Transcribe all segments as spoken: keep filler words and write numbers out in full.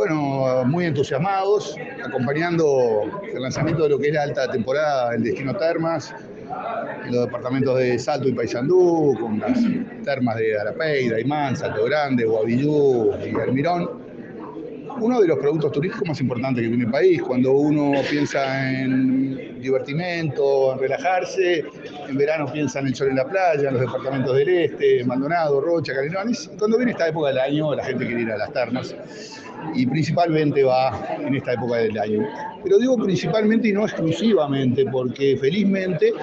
Bueno, muy entusiasmados, acompañando el lanzamiento de lo que es la alta temporada del Destino Termas, en los departamentos de Salto y Paysandú, con las termas de Arapey, Daimán, Salto Grande, Guavirú y Almirón. Uno de los productos turísticos más importantes que tiene el país. Cuando uno piensa en divertimento, en relajarse, en verano piensa en el sol en la playa, en los departamentos del este, Maldonado, Rocha, Canelones. Cuando viene esta época del año, la gente quiere ir a las termas y principalmente va en esta época del año. Pero digo principalmente y no exclusivamente, porque felizmente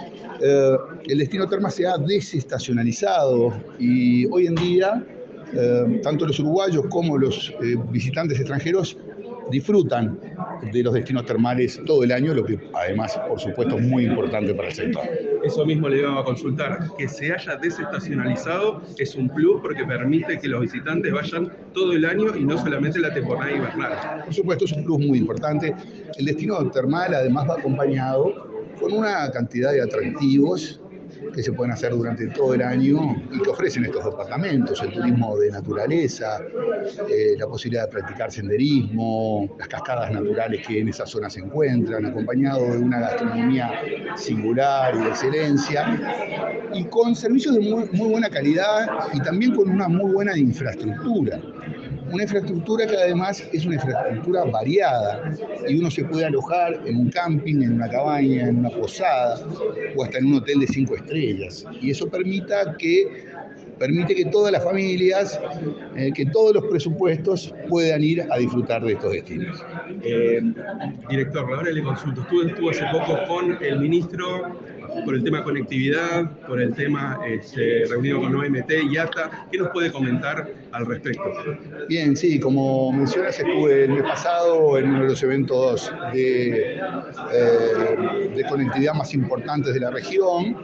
eh, el destino termas se ha desestacionalizado y hoy en día Eh, tanto los uruguayos como los eh, visitantes extranjeros disfrutan de los destinos termales todo el año, lo que además, por supuesto, es muy importante para el sector. Eso mismo le iba a consultar, que se haya desestacionalizado es un plus porque permite que los visitantes vayan todo el año y no solamente la temporada invernal. Por supuesto, es un plus muy importante. El destino termal además va acompañado con una cantidad de atractivos que se pueden hacer durante todo el año y que ofrecen estos departamentos, el turismo de naturaleza, eh, la posibilidad de practicar senderismo, las cascadas naturales que en esa zona se encuentran, acompañado de una gastronomía singular y de excelencia, y con servicios de muy, muy buena calidad y también con una muy buena infraestructura. Una infraestructura que además es una infraestructura variada y uno se puede alojar en un camping, en una cabaña, en una posada o hasta en un hotel de cinco estrellas. Y eso permita que, permite que todas las familias, eh, que todos los presupuestos puedan ir a disfrutar de estos destinos. Eh, director, ahora le consulto. Estuve, estuvo hace poco con el ministro por el tema de conectividad, por el tema este, reunido con O M T y A T A. ¿Qué nos puede comentar al respecto? Bien, sí, como mencionas, estuve el mes pasado en uno de los eventos de, eh, de conectividad más importantes de la región,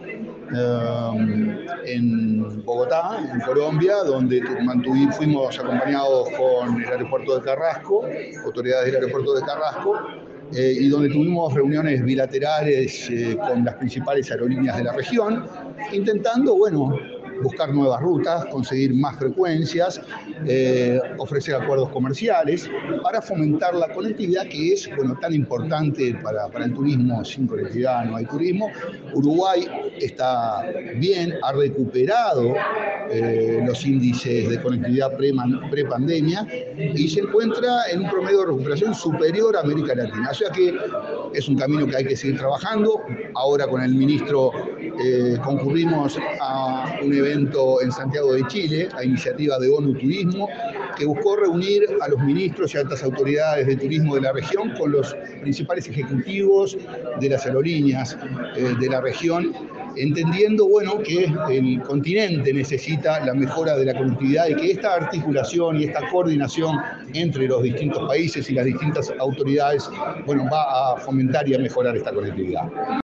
eh, en Bogotá, en Colombia, donde mantuvimos, fuimos acompañados con el aeropuerto de Carrasco, autoridades del aeropuerto de Carrasco, Eh, y donde tuvimos reuniones bilaterales eh, con las principales aerolíneas de la región, intentando, bueno, buscar nuevas rutas, conseguir más frecuencias, eh, ofrecer acuerdos comerciales para fomentar la conectividad que es, bueno, tan importante para, para el turismo. Sin conectividad no hay turismo. Uruguay está bien, ha recuperado eh, los índices de conectividad pre-pandemia y se encuentra en un promedio de recuperación superior a América Latina. O sea que es un camino que hay que seguir trabajando. Ahora con el ministro eh, concurrimos a un evento en Santiago de Chile, a iniciativa de ONU Turismo, que buscó reunir a los ministros y altas autoridades de turismo de la región con los principales ejecutivos de las aerolíneas eh, de la región, entendiendo, bueno, que el continente necesita la mejora de la conectividad y que esta articulación y esta coordinación entre los distintos países y las distintas autoridades, bueno, va a fomentar y a mejorar esta conectividad.